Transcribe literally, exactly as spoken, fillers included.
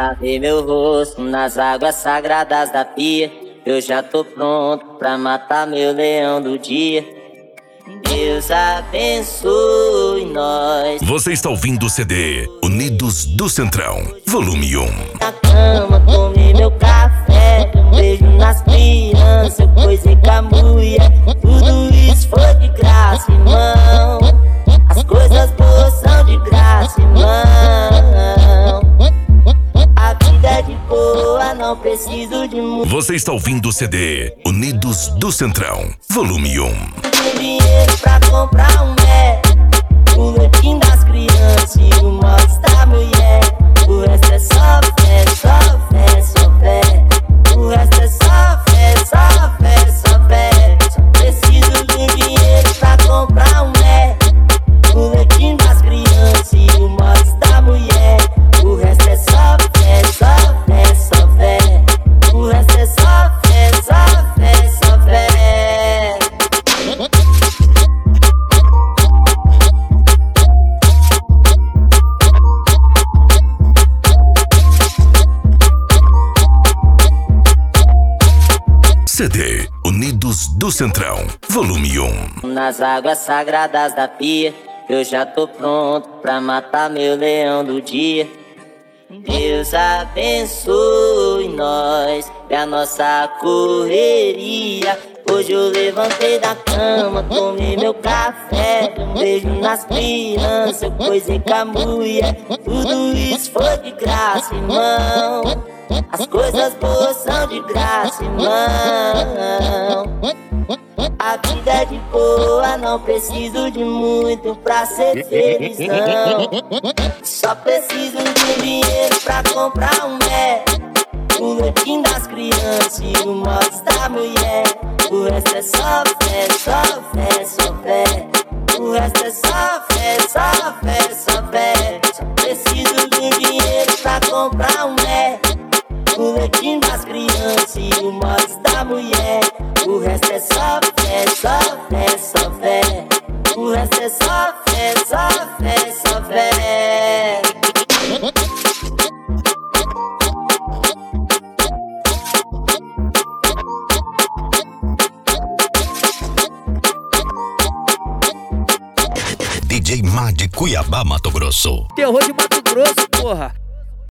pra ver meu rosto nas águas sagradas da pia. Eu já tô pronto pra matar meu leão do dia. Deus abençoe nós. Você está ouvindo o C D Unidos do Centrão, volume um. Na cama, comi meu café, um beijo nas crianças, eu coisei com a mulher. Tudo isso foi de graça, irmão. As coisas boas são de graça, irmão. A vida é de boa, não preciso de muito. Você está ouvindo o C D Unidos do Centrão, volume um. Tem dinheiro pra comprar um Mac, o leitinho das crianças e o mods da mulher. O resto é só fé, só fé, só fé. O resto é só fé, só fé, só fé. Só preciso de um dinheiro pra comprar um Mac, o leitinho das crianças e o mods da mulher. O resto é só fé, só fé, só fé. O resto é só fé, só fé, só fé. C D Unidos do Centrão, volume um. Nas águas sagradas da pia, eu já tô pronto pra matar meu leão do dia. Deus abençoe nós e a nossa correria. Hoje eu levantei da cama, comi meu café, um beijo nas crianças, eu coisei com a mulher. Tudo isso foi de graça, irmão. As coisas boas são de graça, irmão. A vida é de boa, não preciso de muito pra ser feliz, não. Só preciso de um dinheiro pra comprar um Mac, o leitinho das crianças e o mods da mulher. O resto é só fé, só fé, só fé. O resto é só fé, só fé, só fé. Só preciso de um dinheiro pra comprar um Mac, o leitinho das crianças e o mods da mulher. O resto é só fé, só fé, só fé. O resto é só fé, só fé, só fé. D J Má de Cuiabá, Mato Grosso. Terror de Mato Grosso, porra.